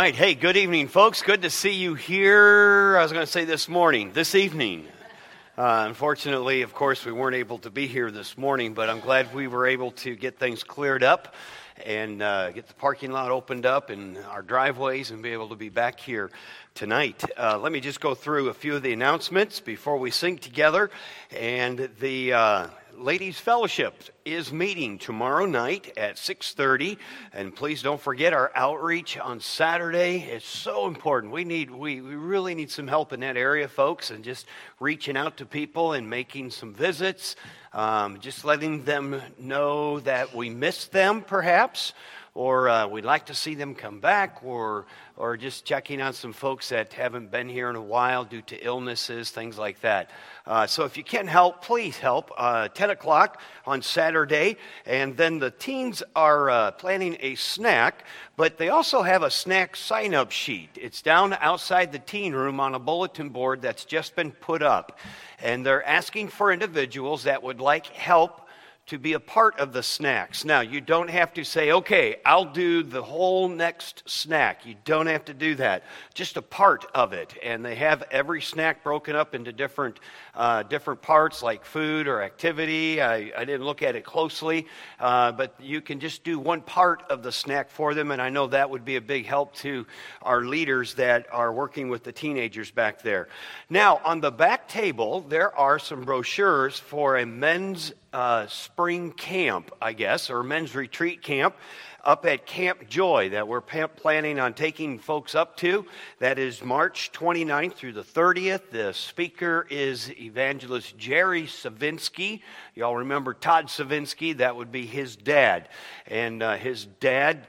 right. Hey, good evening, folks. Good to see you here. I was going to say this evening. Unfortunately, of course, we weren't able to be here this morning, but I'm glad we were able to get things cleared up and get the parking lot opened up and our driveways and be able to be back here tonight. Let me just go through a few of the announcements before we sing together. And the Ladies Fellowship is meeting tomorrow night at 6:30, and please don't forget our outreach on Saturday. It's so important. We really need some help in that area, folks, and just reaching out to people and making some visits, just letting them know that we miss them, perhaps, or we'd like to see them come back, or just checking on some folks that haven't been here in a while due to illnesses, things like that. So if you can help, please help. 10 o'clock on Saturday, and then the teens are planning a snack, but they also have a snack sign-up sheet. It's down outside the teen room on a bulletin board that's just been put up, and they're asking for individuals that would like help to be a part of the snacks. Now, you don't have to say, okay, I'll do the whole next snack. You don't have to do that. Just a part of it. And they have every snack broken up into different parts, like food or activity. I didn't look at it closely, but you can just do one part of the snack for them, and I know that would be a big help to our leaders that are working with the teenagers back there. Now, on the back table, there are some brochures for a men's spring camp, I guess, or men's retreat camp up at Camp Joy that we're planning on taking folks up to. That is March 29th through the 30th. The speaker is Evangelist Jerry Savinsky. Y'all remember Todd Savinsky? That would be his dad. And his dad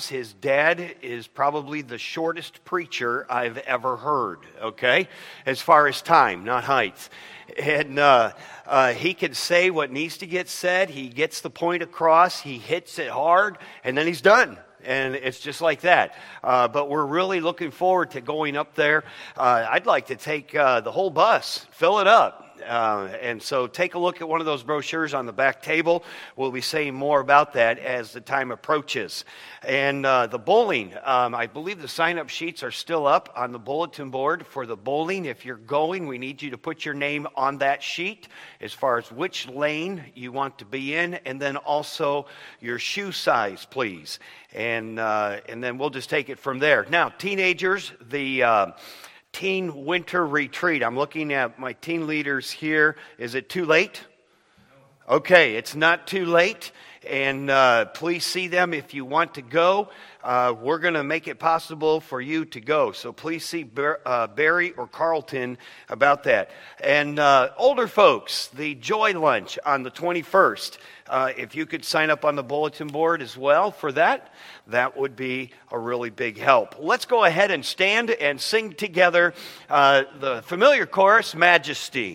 is probably the shortest preacher I've ever heard, okay? As far as time, not height. And he can say what needs to get said. He gets the point across. He hits it hard, and then he's done. And it's just like that. But we're really looking forward to going up there. I'd like to take the whole bus, fill it up. And so take a look at one of those brochures on the back table. We'll be saying more about that as the time approaches. And the bowling, I believe the sign-up sheets are still up on the bulletin board for the bowling. If you're going, we need you to put your name on that sheet as far as which lane you want to be in, and then also your shoe size, please. And then we'll just take it from there. Now, teenagers, the Teen Winter Retreat. I'm looking at my teen leaders here. Is it too late? Okay, it's not too late. And please see them if you want to go. We're going to make it possible for you to go. So please see Barry or Carlton about that. And older folks, the Joy Lunch on the 21st. If you could sign up on the bulletin board as well for that, that would be a really big help. Let's go ahead and stand and sing together the familiar chorus, Majesty.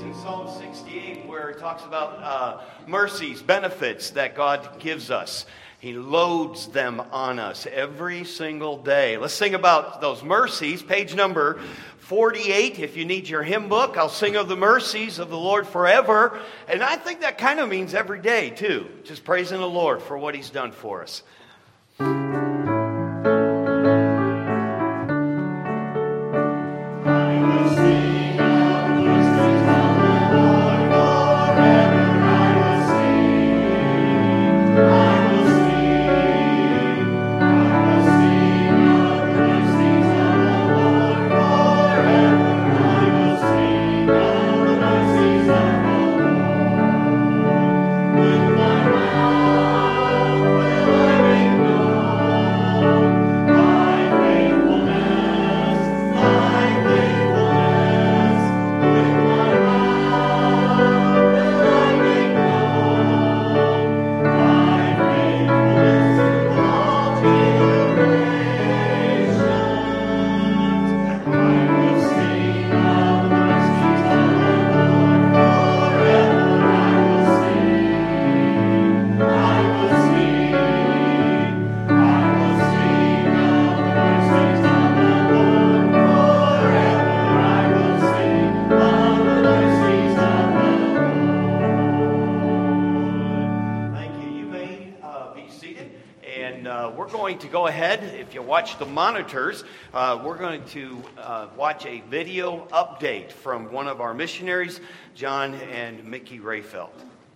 mercies, benefits that God gives us. He loads them on us every single day. Let's sing about those mercies. Page number 48. If you need your hymn book, I'll sing of the mercies of the Lord forever. And I think that kind of means every day, too. Just praising the Lord for what He's done for us. To go ahead, if you watch the monitors, we're going to watch a video update from one of our missionaries, John and Mickey Rayfeld.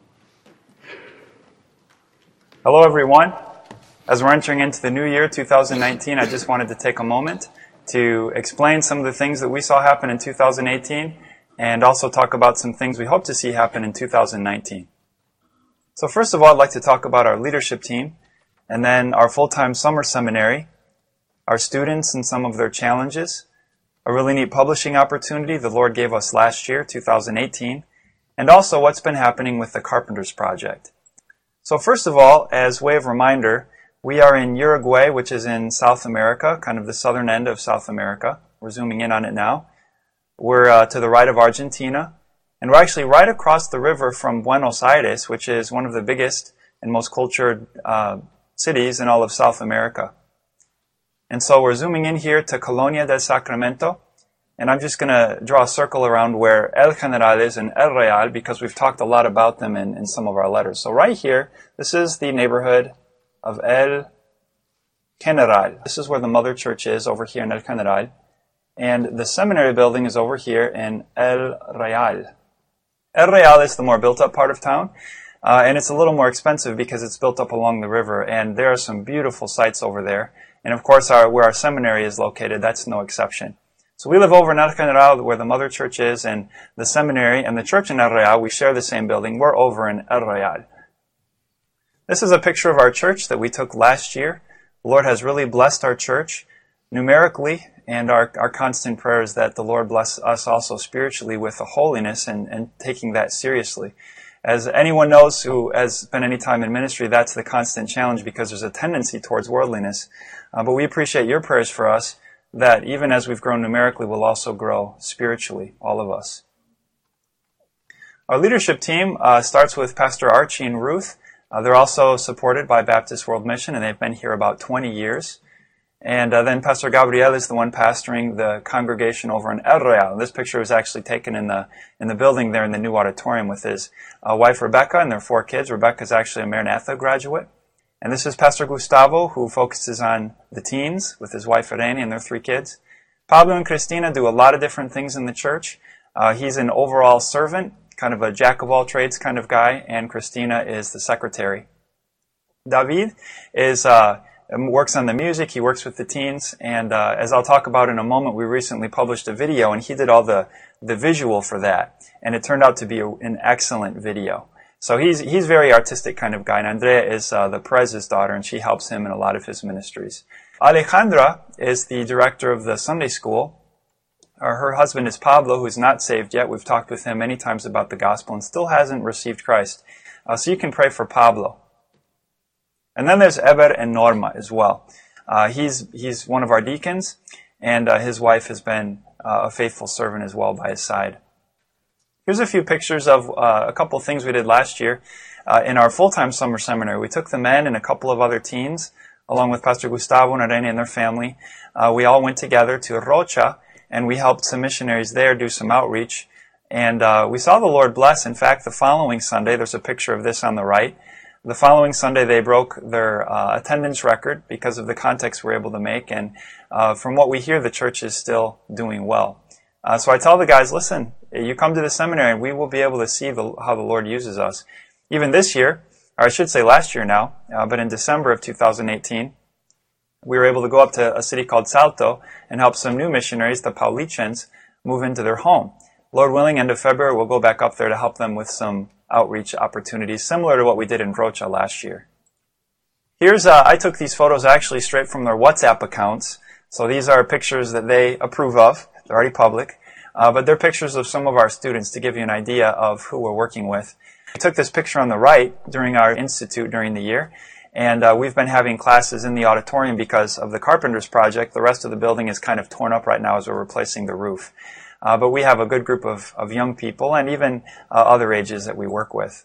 Hello, everyone. As we're entering into the new year, 2019, I just wanted to take a moment to explain some of the things that we saw happen in 2018 and also talk about some things we hope to see happen in 2019. So first of all, I'd like to talk about our leadership team, and then our full-time summer seminary, our students and some of their challenges, a really neat publishing opportunity the Lord gave us last year, 2018, and also what's been happening with the Carpenters Project. So first of all, as way of reminder, we are in Uruguay, which is in South America, kind of the southern end of South America. We're zooming in on it now. We're to the right of Argentina, and we're actually right across the river from Buenos Aires, which is one of the biggest and most cultured cities in all of South America. And so we're zooming in here to Colonia del Sacramento, and I'm just going to draw a circle around where El General is and El Real, because we've talked a lot about them in some of our letters. So right here, this is the neighborhood of El General. This is where the mother church is, over here in El General, and the seminary building is over here in El Real. El Real is the more built-up part of town, and it's a little more expensive because it's built up along the river, and there are some beautiful sites over there. And of course, where our seminary is located, that's no exception. So we live over in El General, where the mother church is, and the seminary and the church in El Real, we share the same building. We're over in El Real. This is a picture of our church that we took last year. The Lord has really blessed our church numerically, and our constant prayer is that the Lord bless us also spiritually with the holiness and taking that seriously. As anyone knows who has spent any time in ministry, that's the constant challenge because there's a tendency towards worldliness. But we appreciate your prayers for us that even as we've grown numerically, we'll also grow spiritually, all of us. Our leadership team starts with Pastor Archie and Ruth. They're also supported by Baptist World Mission, and they've been here about 20 years. And then Pastor Gabriel is the one pastoring the congregation over in El Real. This picture was actually taken in the building there in the new auditorium with his wife Rebecca and their 4 kids. Rebecca's actually a Maranatha graduate. And this is Pastor Gustavo, who focuses on the teens with his wife Irene and their 3 kids. Pablo and Cristina do a lot of different things in the church. He's an overall servant, kind of a jack-of-all-trades kind of guy, and Cristina is the secretary. David is works on the music, he works with the teens, and as I'll talk about in a moment, we recently published a video, and he did all the visual for that, and it turned out to be an excellent video. So he's very artistic kind of guy, and Andrea is the Perez's daughter, and she helps him in a lot of his ministries. Alejandra is the director of the Sunday school. Her husband is Pablo, who is not saved yet. We've talked with him many times about the gospel and still hasn't received Christ. So you can pray for Pablo. And then there's Eber and Norma as well. He's one of our deacons, and his wife has been a faithful servant as well by his side. Here's a few pictures of a couple things we did last year. in our full-time summer seminary. We took the men and a couple of other teens, along with Pastor Gustavo and Irene and their family. We all went together to Rocha, and we helped some missionaries there do some outreach. And we saw the Lord bless. In fact, the following Sunday, there's a picture of this on the right. The following Sunday, they broke their attendance record because of the context we're able to make. And from what we hear, the church is still doing well. So I tell the guys, listen, you come to the seminary and we will be able to see how the Lord uses us. Even this year, or I should say last year now, but in December of 2018, we were able to go up to a city called Salto and help some new missionaries, the Paulichens, move into their home. Lord willing, end of February, we'll go back up there to help them with some outreach opportunities, similar to what we did in Rocha last year. Here's, I took these photos actually straight from their WhatsApp accounts. So these are pictures that they approve of. They're already public. But they're pictures of some of our students to give you an idea of who we're working with. I took this picture on the right during our institute during the year. And we've been having classes in the auditorium because of the Carpenters Project. The rest of the building is kind of torn up right now as we're replacing the roof. But we have a good group of young people and even other ages that we work with.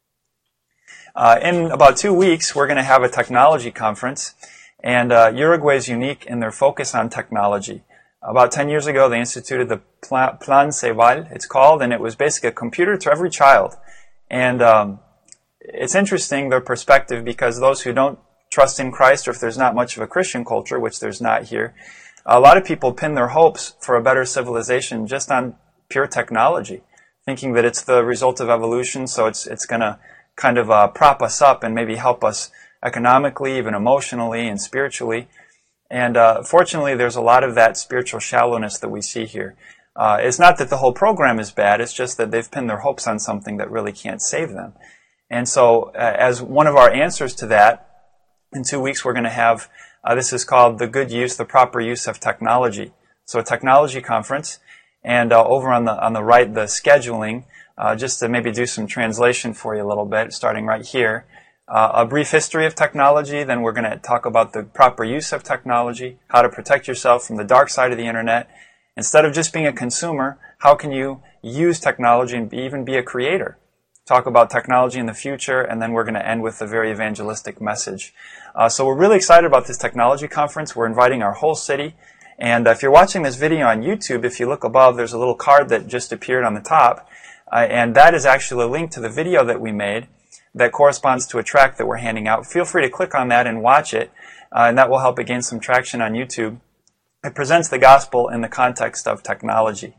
In about 2 weeks, we're going to have a technology conference. And Uruguay is unique in their focus on technology. About 10 years ago, they instituted the Plan Ceval, it's called, and it was basically a computer to every child. And it's interesting, their perspective, because those who don't trust in Christ, or if there's not much of a Christian culture, which there's not here, a lot of people pin their hopes for a better civilization just on pure technology, thinking that it's the result of evolution, so it's going to kind of prop us up and maybe help us economically, even emotionally and spiritually. And fortunately, there's a lot of that spiritual shallowness that we see here. It's not that the whole program is bad, it's just that they've pinned their hopes on something that really can't save them. And so, as one of our answers to that, in 2 weeks we're going to have, this is called the proper use of technology. So a technology conference, and over on the right, the scheduling, just to maybe do some translation for you a little bit, starting right here. A brief history of technology, then we're going to talk about the proper use of technology, how to protect yourself from the dark side of the internet. Instead of just being a consumer, how can you use technology and even be a creator? Talk about technology in the future, and then we're going to end with a very evangelistic message. So we're really excited about this technology conference. We're inviting our whole city. And if you're watching this video on YouTube, if you look above, there's a little card that just appeared on the top. And that is actually a link to the video that we made that corresponds to a tract that we're handing out. Feel free to click on that and watch it, and that will help it gain some traction on YouTube. It presents the gospel in the context of technology.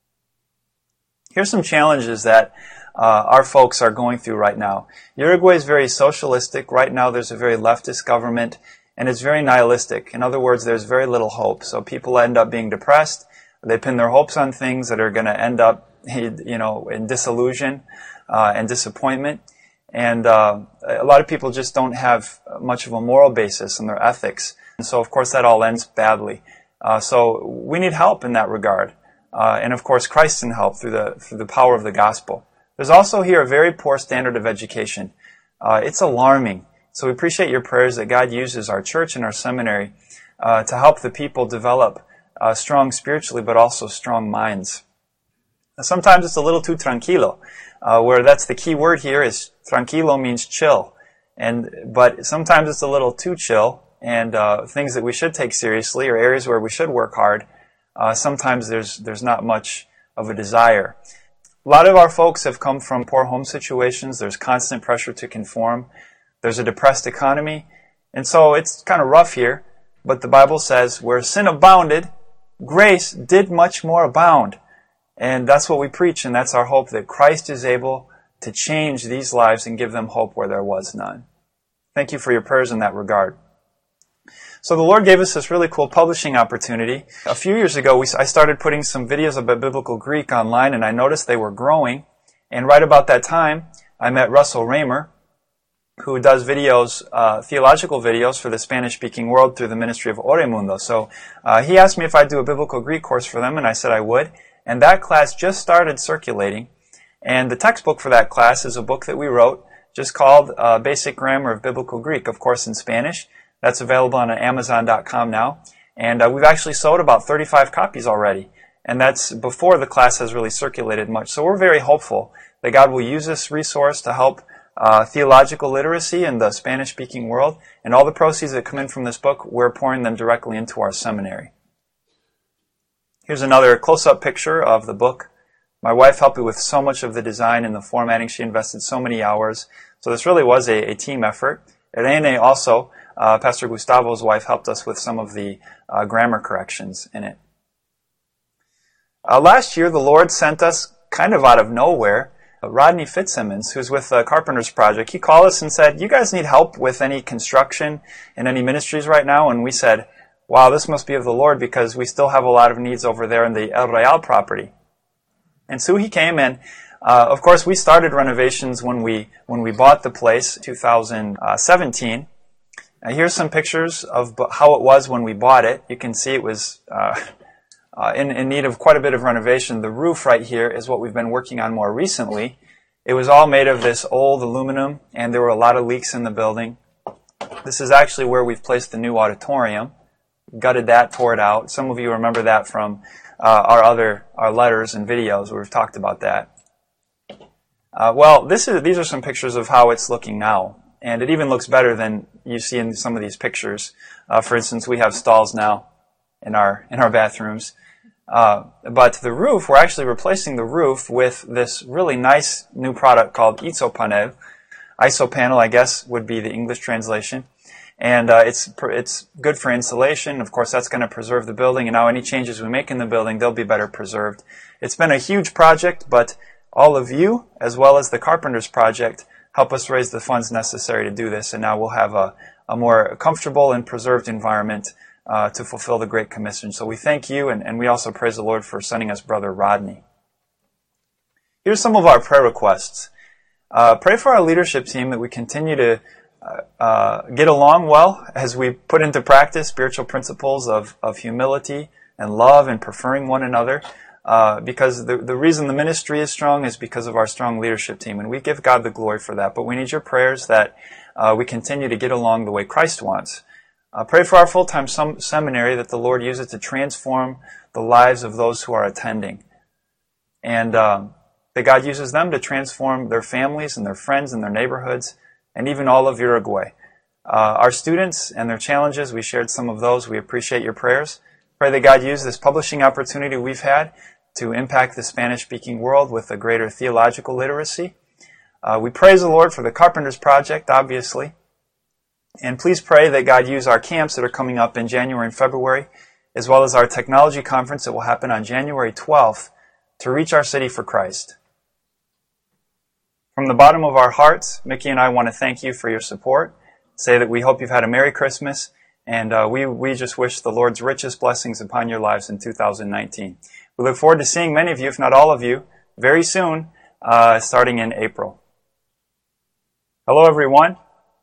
Here's some challenges that our folks are going through right now. Uruguay is very socialistic. Right now there's a very leftist government, and it's very nihilistic. In other words, there's very little hope. So people end up being depressed. They pin their hopes on things that are going to end up, in disillusion and disappointment. And a lot of people just don't have much of a moral basis in their ethics. And so, of course, that all ends badly. So we need help in that regard. And, of course, Christ can help through the power of the gospel. There's also here a very poor standard of education. It's alarming. So we appreciate your prayers that God uses our church and our seminary to help the people develop strong spiritually, but also strong minds. Sometimes it's a little too tranquilo, where that's the key word here is tranquilo means chill. But sometimes it's a little too chill, and things that we should take seriously or areas where we should work hard, sometimes there's not much of a desire. A lot of our folks have come from poor home situations. There's constant pressure to conform. There's a depressed economy. And so it's kind of rough here. But the Bible says, where sin abounded, grace did much more abound. And that's what we preach, and that's our hope, that Christ is able to change these lives and give them hope where there was none. Thank you for your prayers in that regard. So the Lord gave us this really cool publishing opportunity. A few years ago, I started putting some videos about biblical Greek online, and I noticed they were growing. And right about that time, I met Russell Raymer, who does videos, theological videos for the Spanish-speaking world through the ministry of Oremundo. So he asked me if I'd do a biblical Greek course for them, and I said I would. And that class just started circulating. And the textbook for that class is a book that we wrote just called Basic Grammar of Biblical Greek, of course in Spanish. That's available on Amazon.com now. And we've actually sold about 35 copies already. And that's before the class has really circulated much. So we're very hopeful that God will use this resource to help theological literacy in the Spanish-speaking world, and all the proceeds that come in from this book, we're pouring them directly into our seminary. Here's another close-up picture of the book. My wife helped me with so much of the design and the formatting. She invested so many hours. So this really was a team effort. Irene also, Pastor Gustavo's wife, helped us with some of the grammar corrections in it. Last year, the Lord sent us, kind of out of nowhere, Rodney Fitzsimmons, who's with the Carpenters Project. He called us and said, "You guys need help with any construction and any ministries right now?" And we said, "Wow, this must be of the Lord, because we still have a lot of needs over there in the El Real property." And so he came, and of course we started renovations when we bought the place, 2017. Here's some pictures of how it was when we bought it. You can see it was in need of quite a bit of renovation. The roof right here is what we've been working on more recently. It was all made of this old aluminum, and there were a lot of leaks in the building. This is actually where we've placed the new auditorium. Gutted that, tore it out. Some of you remember that from our letters and videos where we've talked about that. These are some pictures of how it's looking now, and it even looks better than you see in some of these pictures. For instance, we have stalls now in our bathrooms. But the roof, we're actually replacing the roof with this really nice new product called Isopanel. Isopanel, I guess, would be the English translation. And it's good for insulation. Of course, that's going to preserve the building. And now any changes we make in the building, they'll be better preserved. It's been a huge project, but all of you, as well as the Carpenters Project, help us raise the funds necessary to do this. And now we'll have a more comfortable and preserved environment to fulfill the Great Commission. So we thank you, and we also praise the Lord for sending us Brother Rodney. Here's some of our prayer requests. Pray for our leadership team that we continue to get along well as we put into practice spiritual principles of humility and love and preferring one another. Because the reason the ministry is strong is because of our strong leadership team, and we give God the glory for that. But we need your prayers that we continue to get along the way Christ wants. Pray for our full-time seminary that the Lord use it to transform the lives of those who are attending. And that God uses them to transform their families and their friends and their neighborhoods and even all of Uruguay. Our students and their challenges, we shared some of those. We appreciate your prayers. Pray that God use this publishing opportunity we've had to impact the Spanish-speaking world with a greater theological literacy. We praise the Lord for the Carpenters Project, obviously. And please pray that God use our camps that are coming up in January and February, as well as our technology conference that will happen on January 12th, to reach our city for Christ. From the bottom of our hearts, Mickey and I want to thank you for your support, say that we hope you've had a Merry Christmas, and we just wish the Lord's richest blessings upon your lives in 2019. We look forward to seeing many of you, if not all of you, very soon, starting in April. Hello, everyone.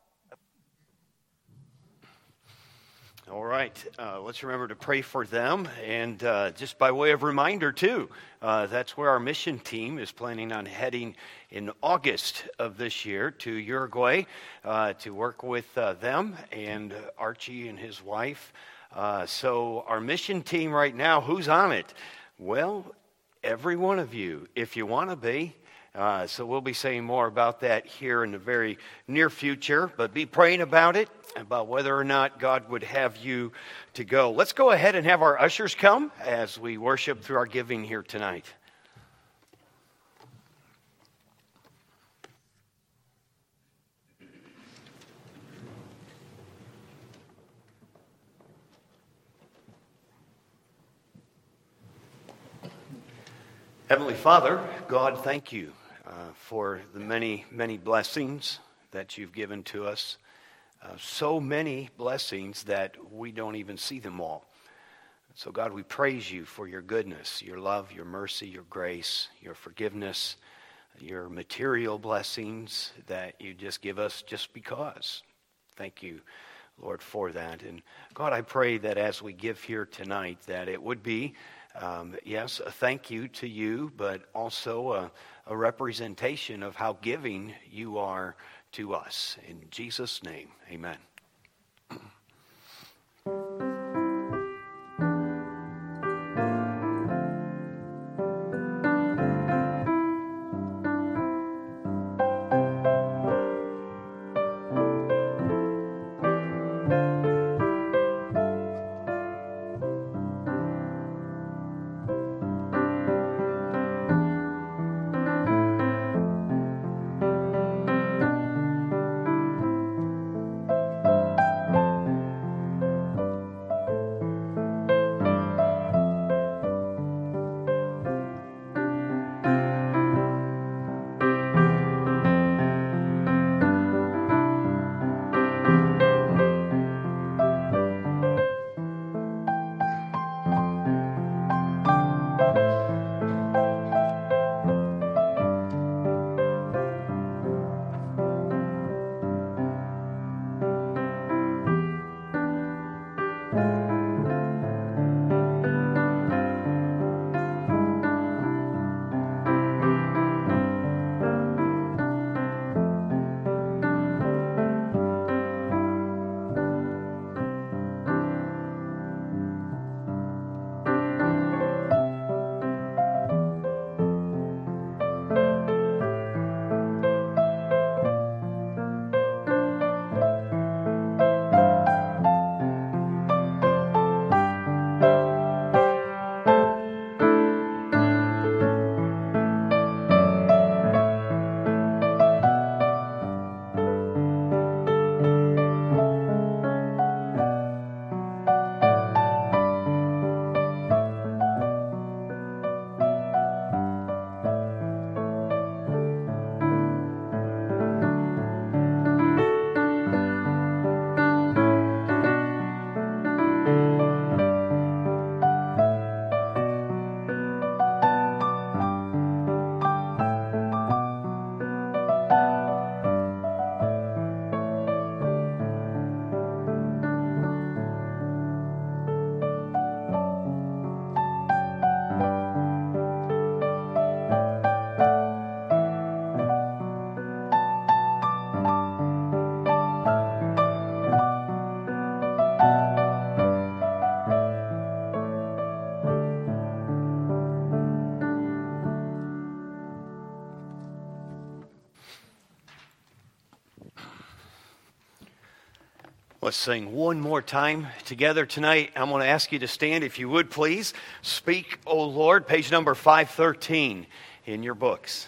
All right, let's remember to pray for them, and just by way of reminder too, that's where our mission team is planning on heading in August of this year to Uruguay to work with them and Archie and his wife. So our mission team right now, who's on it? Well, every one of you, if you want to be. So we'll be saying more about that here in the very near future, but be praying about it, about whether or not God would have you to go. Let's go ahead and have our ushers come as we worship through our giving here tonight. Heavenly Father, God, thank you for the many, many blessings that you've given to us. So many blessings that we don't even see them all. So God, we praise you for your goodness, your love, your mercy, your grace, your forgiveness, your material blessings that you just give us just because. Thank you, Lord, for that. And God, I pray that as we give here tonight, that it would be, yes, a thank you to you, but also a representation of how giving you are to us. In Jesus' name, amen. Let's sing one more time together tonight. I'm going to ask you to stand, if you would, please. Speak, O Lord, page number 513 in your books.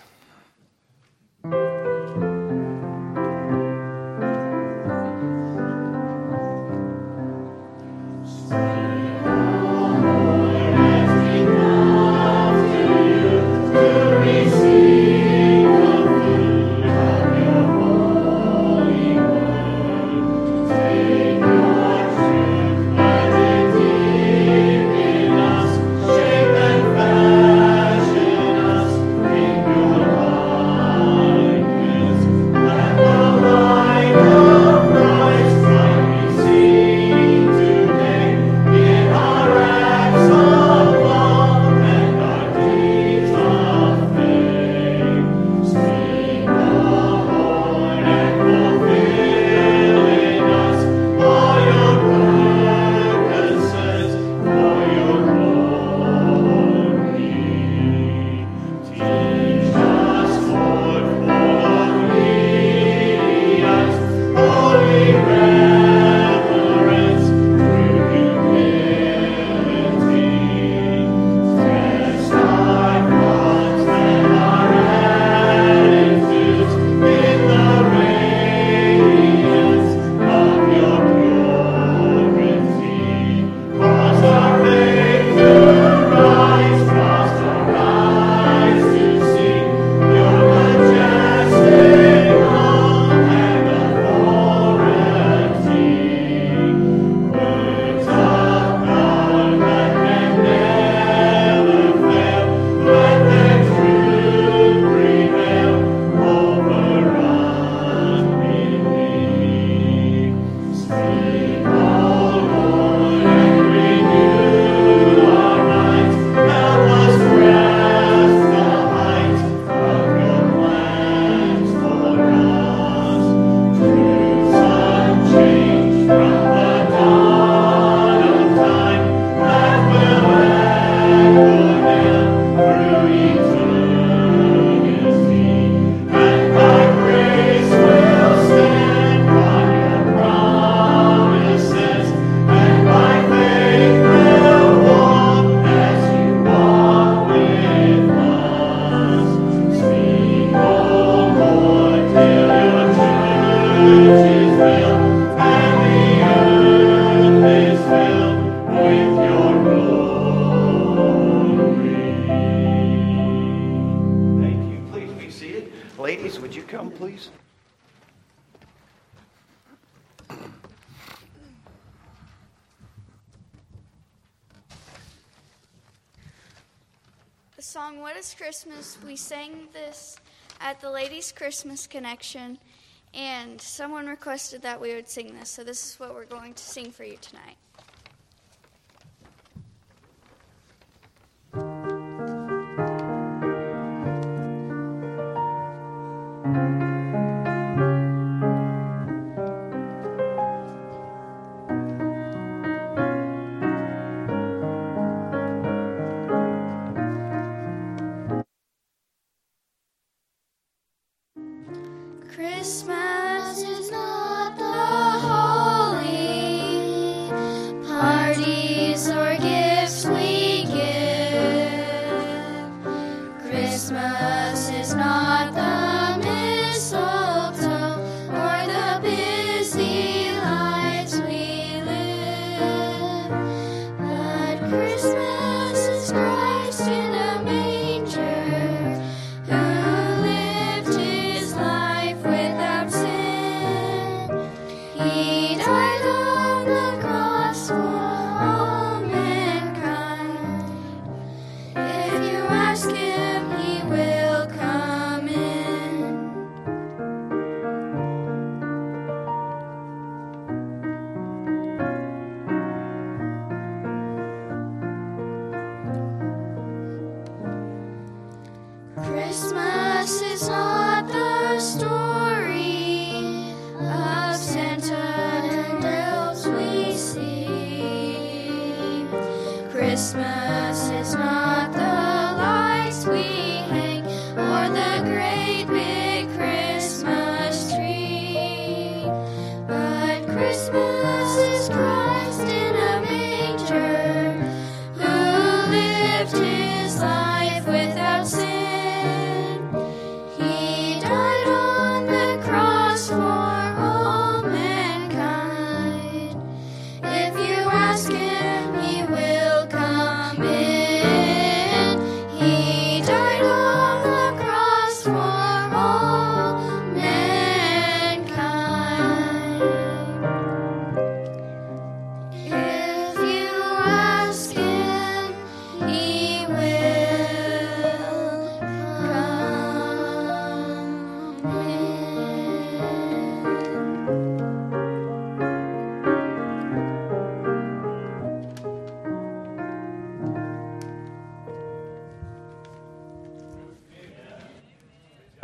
The song What is Christmas? We sang this at the Ladies' Christmas Connection, and someone requested that we would sing this, so this is what we're going to sing for you tonight. Christmas is not the holy parties or gifts we give. Christmas is not the mistletoe or the busy lives we live. But Christmas is Christ in a manger, who lived his life without sin. He died on the cross for all mankind. If you ask him, he will come in. Christmas is not the story of Santa and elves we see. Christmas is not the lights we hang or the great big Christmas tree. But Christmas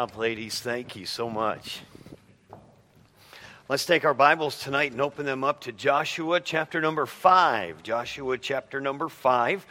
Ladies, thank you so much. Let's take our Bibles tonight and open them up to Joshua chapter number 5. Joshua chapter number 5.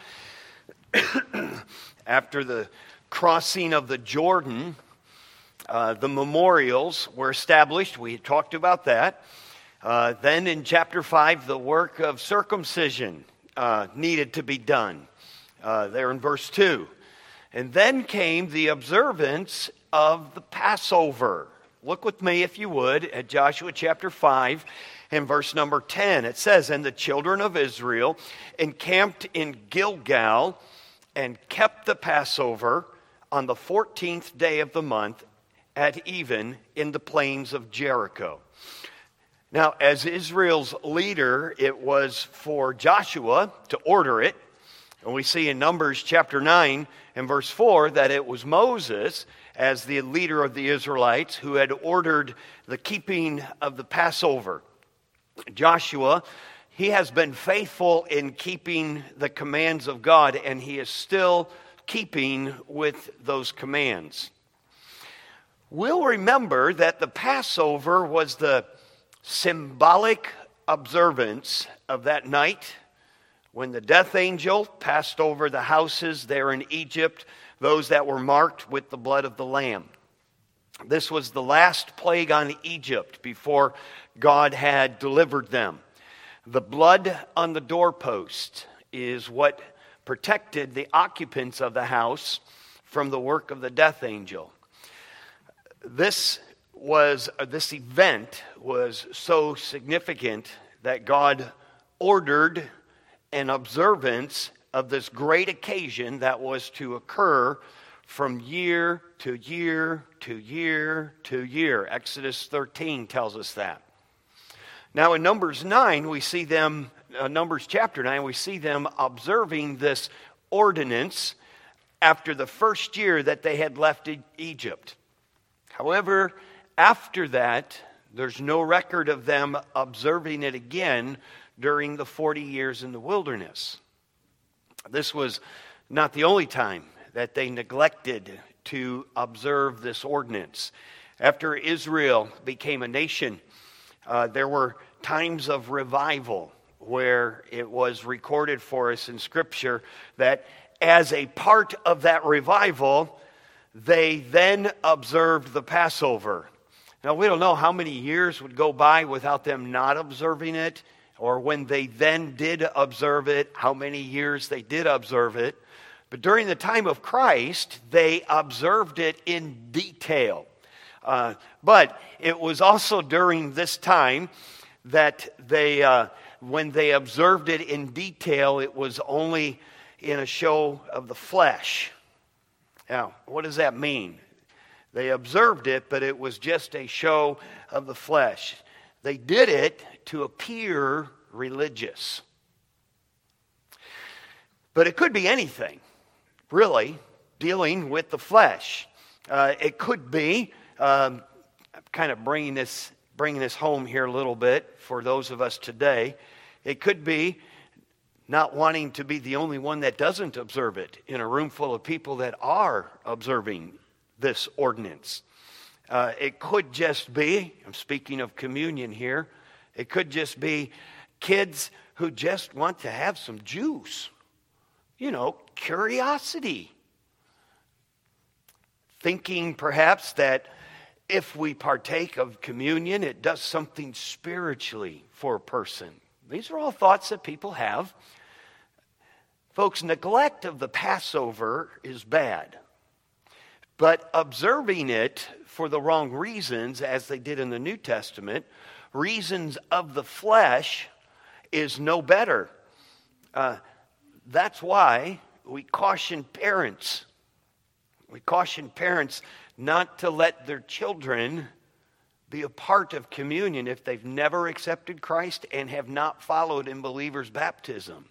After the crossing of the Jordan, the memorials were established. We talked about that. Then in chapter 5, the work of circumcision needed to be done. There in verse 2. And then came the observance of the Passover. Look with me, if you would, at Joshua chapter 5 and verse number 10. It says, "And the children of Israel encamped in Gilgal and kept the Passover on the 14th day of the month at even in the plains of Jericho." Now, as Israel's leader, it was for Joshua to order it. And we see in Numbers chapter 9 and verse 4 that it was Moses, as the leader of the Israelites, who had ordered the keeping of the Passover. Joshua, he has been faithful in keeping the commands of God, and he is still keeping with those commands. We'll remember that the Passover was the symbolic observance of that night when the death angel passed over the houses there in Egypt, those that were marked with the blood of the Lamb. This was the last plague on Egypt before God had delivered them. The blood on the doorpost is what protected the occupants of the house from the work of the death angel. This event was so significant that God ordered an observance of this great occasion that was to occur from year to year to year to year. Exodus 13 tells us that. Now in Numbers 9, we see them, Numbers chapter 9, we see them observing this ordinance after the first year that they had left Egypt. However, after that, there's no record of them observing it again during the 40 years in the wilderness. This was not the only time that they neglected to observe this ordinance. After Israel became a nation, there were times of revival where it was recorded for us in Scripture that as a part of that revival, they then observed the Passover. Now, we don't know how many years would go by without them not observing it, or when they then did observe it, how many years they did observe it. But during the time of Christ, they observed it in detail. But it was also during this time that when they observed it in detail, it was only in a show of the flesh. Now, what does that mean? They observed it, but it was just a show of the flesh. They did it to appear religious. But it could be anything, really, dealing with the flesh. It could be, I'm kind of bringing this home here a little bit for those of us today. It could be not wanting to be the only one that doesn't observe it in a room full of people that are observing this ordinance. It could just be, I'm speaking of communion here, it could just be kids who just want to have some juice. Curiosity. Thinking perhaps that if we partake of communion, it does something spiritually for a person. These are all thoughts that people have. Folks, neglect of the Passover is bad. But observing it for the wrong reasons, as they did in the New Testament, reasons of the flesh, is no better. That's why we caution parents. We caution parents not to let their children be a part of communion if they've never accepted Christ and have not followed in believers' baptism.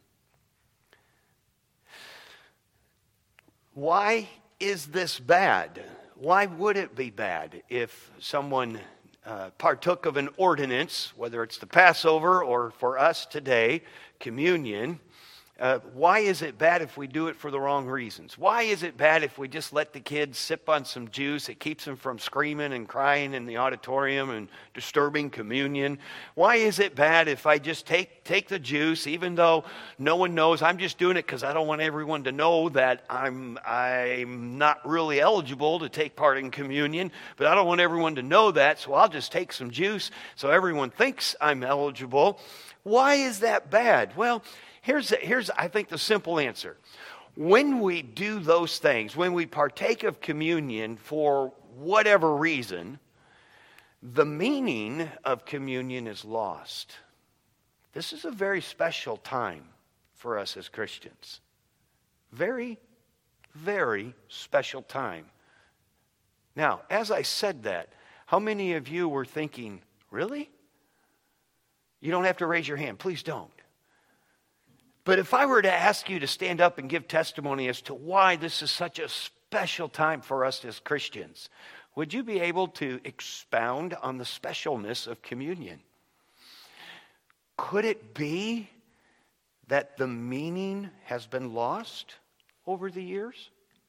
Why is this bad? Why would it be bad if someone partook of an ordinance, whether it's the Passover or for us today, communion, Why is it bad if we do it for the wrong reasons? Why is it bad if we just let the kids sip on some juice? It keeps them from screaming and crying in the auditorium and disturbing communion. Why is it bad if I just take the juice, even though no one knows? I'm just doing it because I don't want everyone to know that I'm not really eligible to take part in communion, but I don't want everyone to know that, so I'll just take some juice so everyone thinks I'm eligible. Why is that bad? Well, Here's I think, the simple answer. When we do those things, when we partake of communion for whatever reason, the meaning of communion is lost. This is a very special time for us as Christians. Very, very special time. Now, as I said that, how many of you were thinking, really? You don't have to raise your hand. Please don't. But if I were to ask you to stand up and give testimony as to why this is such a special time for us as Christians, would you be able to expound on the specialness of communion? Could it be that the meaning has been lost over the years?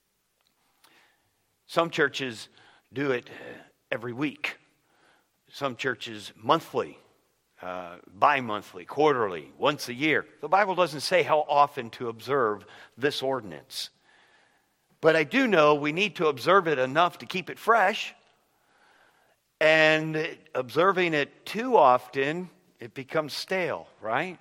Some churches do it every week. Some churches monthly. Bi-monthly, quarterly, once a year. The Bible doesn't say how often to observe this ordinance. But I do know we need to observe it enough to keep it fresh. And observing it too often, it becomes stale, right?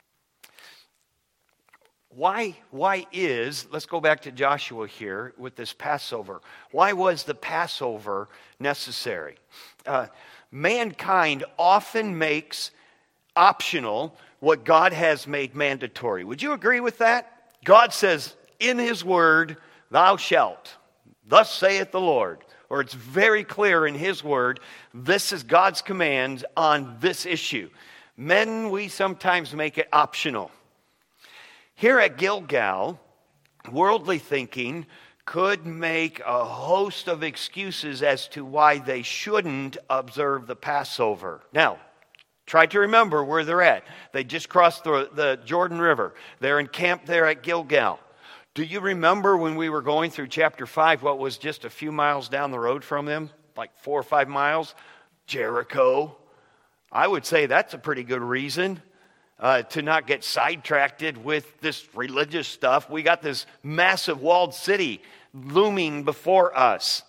Why let's go back to Joshua here with this Passover. Why was the Passover necessary? Mankind often makes optional what God has made mandatory. Would you agree with that? God says in His Word, thou shalt, thus saith the Lord. Or it's very clear in His Word, this is God's command on this issue. Men, we sometimes make it optional. Here at Gilgal, worldly thinking could make a host of excuses as to why they shouldn't observe the Passover. Now, try to remember where they're at. They just crossed the Jordan River. They're encamped there at Gilgal. Do you remember when we were going through chapter 5, what was just a few miles down the road from them? Like 4 or 5 miles? Jericho. I would say that's a pretty good reason to not get sidetracked with this religious stuff. We got this massive walled city looming before us.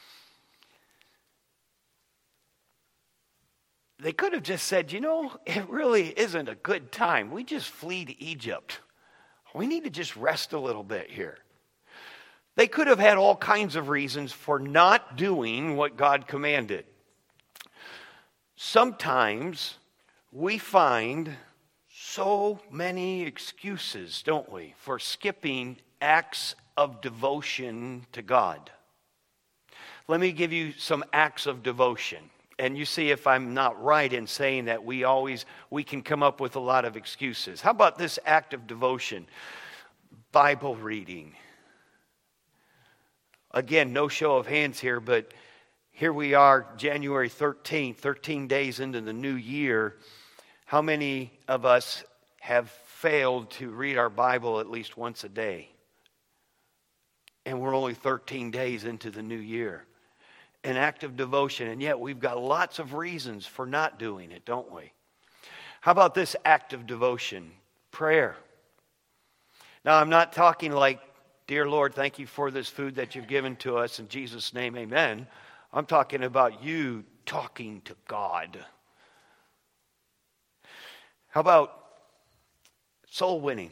They could have just said, it really isn't a good time. We just flee to Egypt. We need to just rest a little bit here. They could have had all kinds of reasons for not doing what God commanded. Sometimes we find so many excuses, don't we, for skipping acts of devotion to God. Let me give you some acts of devotion. And you see if I'm not right in saying that we can come up with a lot of excuses. How about this act of devotion? Bible reading. Again, no show of hands here, but here we are, January 13th, 13 days into the new year. How many of us have failed to read our Bible at least once a day? And we're only 13 days into the new year. An act of devotion, and yet we've got lots of reasons for not doing it, don't we? How about this act of devotion? Prayer. Now, I'm not talking like, dear Lord, thank you for this food that you've given to us. In Jesus' name, amen. I'm talking about you talking to God. How about soul winning?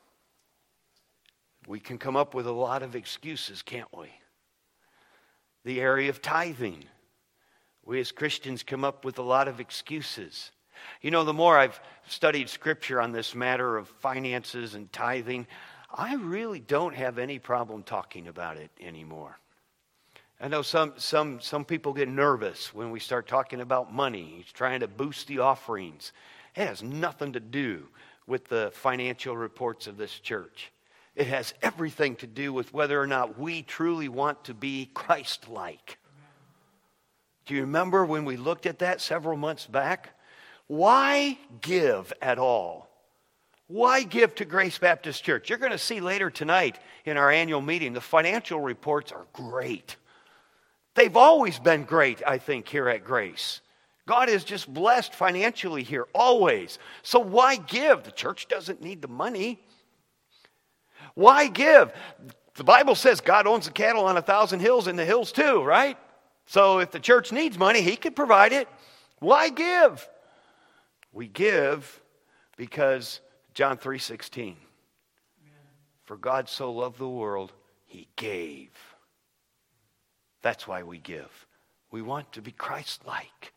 We can come up with a lot of excuses, can't we? The area of tithing. We as Christians come up with a lot of excuses. The more I've studied Scripture on this matter of finances and tithing, I really don't have any problem talking about it anymore. I know some people get nervous when we start talking about money. He's trying to boost the offerings. It has nothing to do with the financial reports of this church. It has everything to do with whether or not we truly want to be Christ-like. Do you remember when we looked at that several months back? Why give at all? Why give to Grace Baptist Church? You're going to see later tonight in our annual meeting, the financial reports are great. They've always been great, I think, here at Grace. God is just blessed financially here, always. So why give? The church doesn't need the money. Why give? The Bible says God owns the cattle on 1,000 hills and the hills too, right? So if the church needs money, He can provide it. Why give? We give because John 3:16. For God so loved the world, He gave. That's why we give. We want to be Christ-like.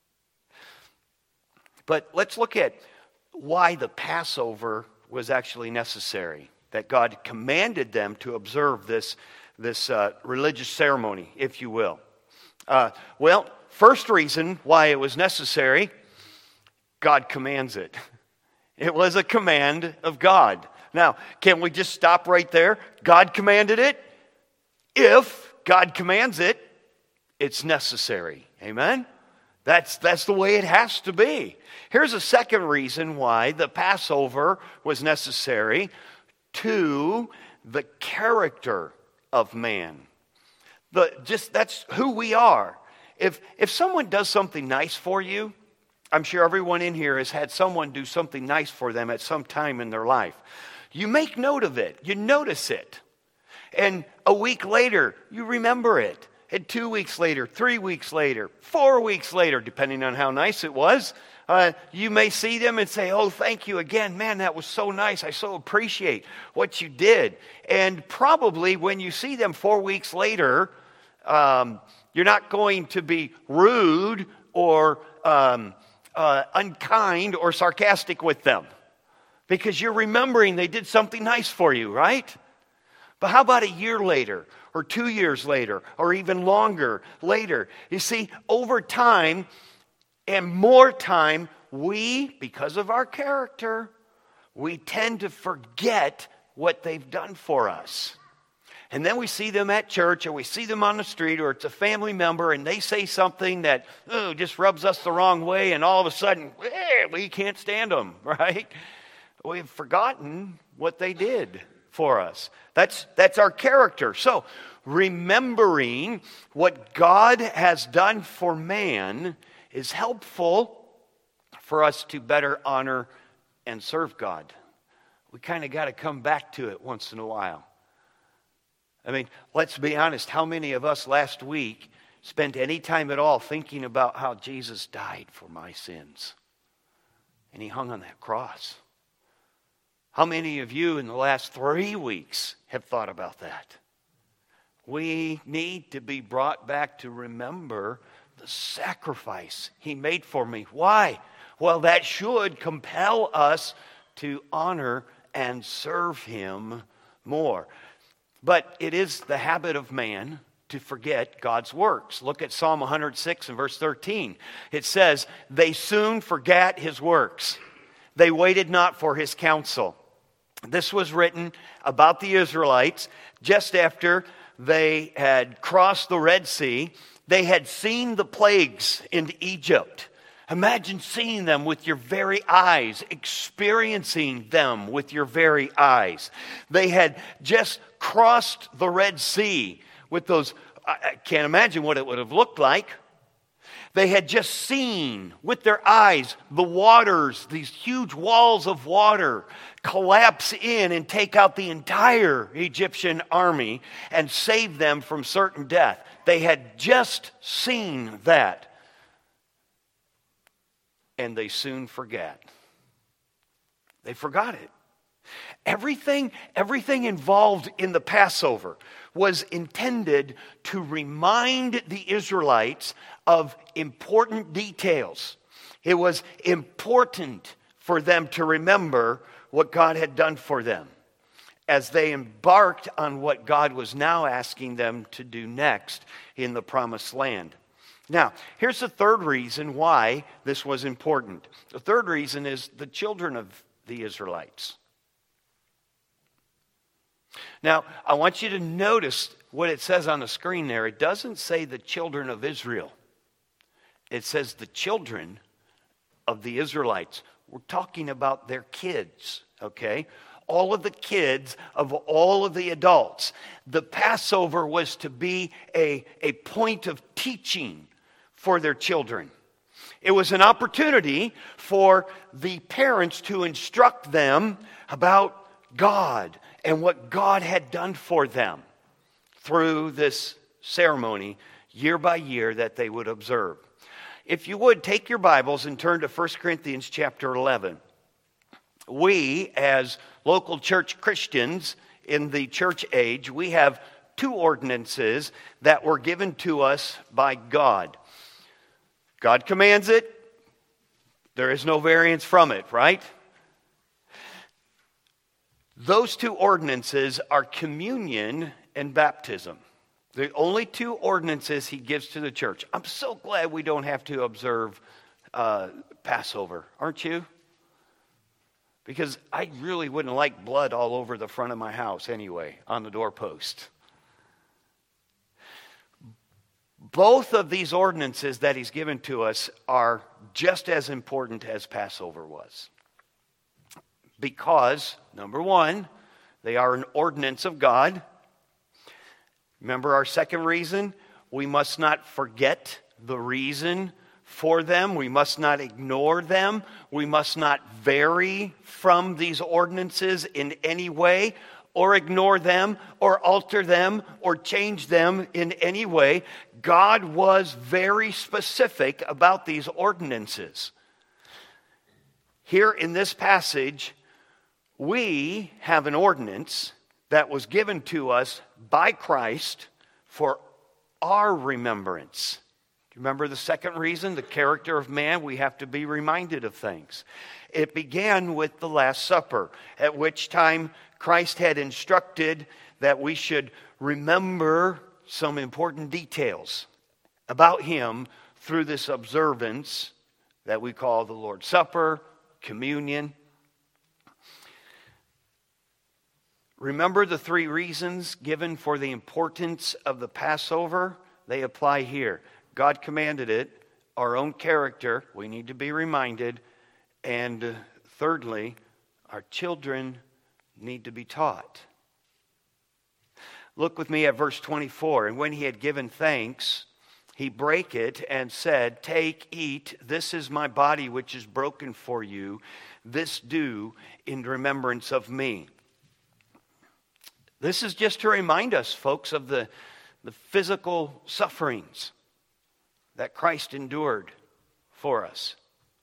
But let's look at why the Passover was actually necessary. That God commanded them to observe this religious ceremony, if you will. Well, first reason why it was necessary, God commands it. It was a command of God. Now, can we just stop right there? God commanded it. If God commands it, it's necessary. Amen? That's the way it has to be. Here's a second reason why the Passover was necessary: to the character of man. That's who we are. If someone does something nice for you, I'm sure everyone in here has had someone do something nice for them at some time in their life. You make note of it. You notice it. And a week later, you remember it. And 2 weeks later, 3 weeks later, 4 weeks later, depending on how nice it was, you may see them and say, oh, thank you again. Man, that was so nice. I so appreciate what you did. And probably when you see them 4 weeks later, you're not going to be rude or unkind or sarcastic with them, because you're remembering they did something nice for you, right? But how about a year later, or 2 years later, or even longer later? You see, over time and more time, because of our character, we tend to forget what they've done for us. And then we see them at church, or we see them on the street, or it's a family member, and they say something that just rubs us the wrong way, and all of a sudden, we can't stand them, right? We've forgotten what they did for us. That's our character. So, remembering what God has done for man is helpful for us to better honor and serve God. We kind of got to come back to it once in a while. I mean, let's be honest. How many of us last week spent any time at all thinking about how Jesus died for my sins? And He hung on that cross. How many of you in the last 3 weeks have thought about that? We need to be brought back to remember the sacrifice He made for me. Why? Well, that should compel us to honor and serve Him more. But it is the habit of man to forget God's works. Look at Psalm 106 and verse 13. It says, they soon forgot His works. They waited not for His counsel. This was written about the Israelites just after they had crossed the Red Sea. They had seen the plagues in Egypt. Imagine seeing them with your very eyes, experiencing them with your very eyes. They had just crossed the Red Sea with those, I can't imagine what it would have looked like. They had just seen with their eyes the waters, these huge walls of water, collapse in and take out the entire Egyptian army and save them from certain death. They had just seen that. And they soon forgot. They forgot it. Everything involved in the Passover was intended to remind the Israelites of important details. It was important for them to remember what God had done for them as they embarked on what God was now asking them to do next in the Promised Land. Now, here's the third reason why this was important. The third reason is the children of the Israelites. Now, I want you to notice what it says on the screen there. It doesn't say the children of Israel. It says the children of the Israelites. We're talking about their kids, okay? All of the kids of all of the adults. The Passover was to be a point of teaching for their children. It was an opportunity for the parents to instruct them about God and what God had done for them through this ceremony year by year that they would observe. If you would, take your Bibles and turn to 1 Corinthians chapter 11. We, as local church Christians in the church age, we have two ordinances that were given to us by God. God commands it. There is no variance from it, right? Those two ordinances are communion and baptism. The only two ordinances he gives to the church. I'm so glad we don't have to observe Passover, aren't you? Because I really wouldn't like blood all over the front of my house anyway, on the doorpost. Both of these ordinances that he's given to us are just as important as Passover was. Because, number one, they are an ordinance of God. Remember our second reason? We must not forget the reason for them. We must not ignore them. We must not vary from these ordinances in any way, or ignore them, or alter them, or change them in any way. God was very specific about these ordinances. Here in this passage, we have an ordinance that was given to us by Christ for our remembrance. Do you remember the second reason? The character of man, we have to be reminded of things. It began with the Last Supper, at which time Christ had instructed that we should remember some important details about him through this observance that we call the Lord's Supper, communion. Remember the three reasons given for the importance of the Passover? They apply here. God commanded it. Our own character, we need to be reminded. And thirdly, our children need to be taught. Look with me at verse 24. And when he had given thanks, he brake it and said, "Take, eat, this is my body which is broken for you. This do in remembrance of me." This is just to remind us, folks, of the physical sufferings that Christ endured for us.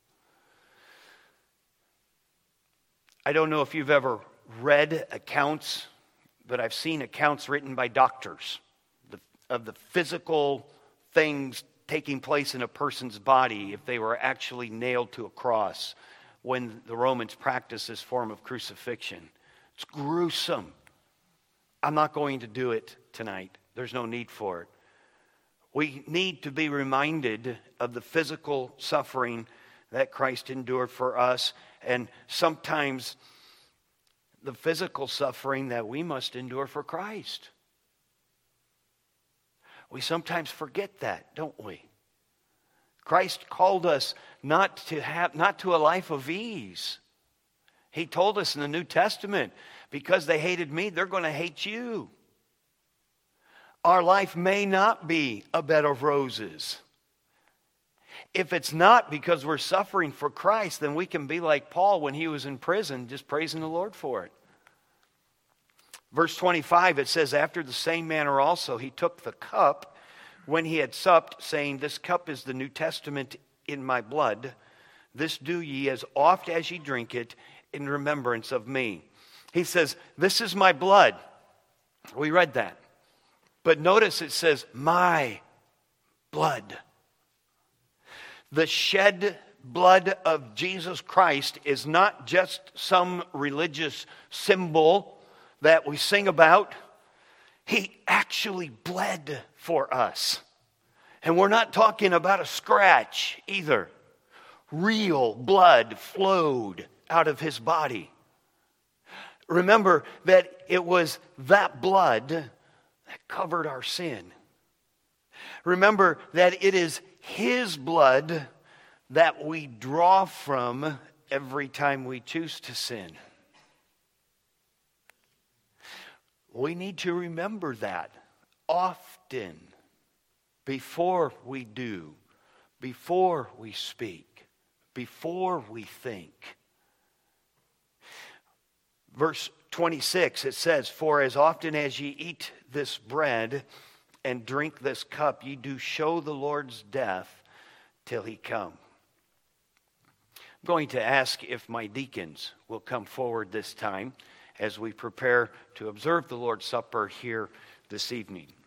I don't know if you've ever read accounts, but I've seen accounts written by doctors of the physical things taking place in a person's body if they were actually nailed to a cross when the Romans practiced this form of crucifixion. It's gruesome. I'm not going to do it tonight. There's no need for it. We need to be reminded of the physical suffering that Christ endured for us, and sometimes the physical suffering that we must endure for Christ. We sometimes forget that, don't we? Christ called us not to a life of ease. He told us in the New Testament, because they hated me, they're going to hate you. Our life may not be a bed of roses. If it's not because we're suffering for Christ, then we can be like Paul when he was in prison, just praising the Lord for it. Verse 25, it says, "After the same manner also he took the cup when he had supped, saying, This cup is the New Testament in my blood. This do ye as oft as ye drink it in remembrance of me." He says, "This is my blood." We read that. But notice it says, "my blood." The shed blood of Jesus Christ is not just some religious symbol that we sing about. He actually bled for us. And we're not talking about a scratch either. Real blood flowed out of his body. Remember that it was that blood that covered our sin. Remember that it is his blood that we draw from every time we choose to sin. We need to remember that often before we do, before we speak, before we think. Verse 26, it says, "For as often as ye eat this bread and drink this cup, ye do show the Lord's death till he come." I'm going to ask if my deacons will come forward this time as we prepare to observe the Lord's Supper here this evening.